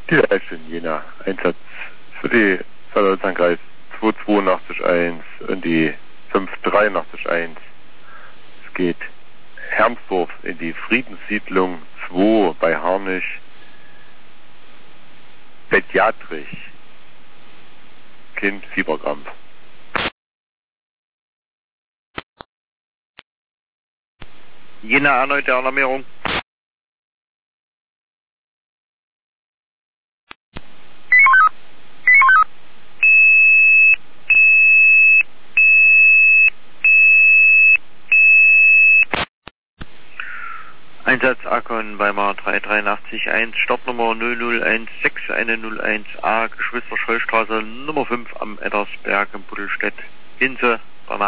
Die Leiche in Jena. Einsatz für die Salzlandkreis 2881 und die 5881. Es geht Hermsdorf in die Friedenssiedlung 2 bei Harnisch. Pädiatrisch. Kind Fieberkrampf. Jena erneute Alarmierung. Einsatz Akon Weimar 38381, Startnummer 0016101A, Geschwister Schollstraße Nummer 5 am Eddersberg in Buddelstedt. Hinze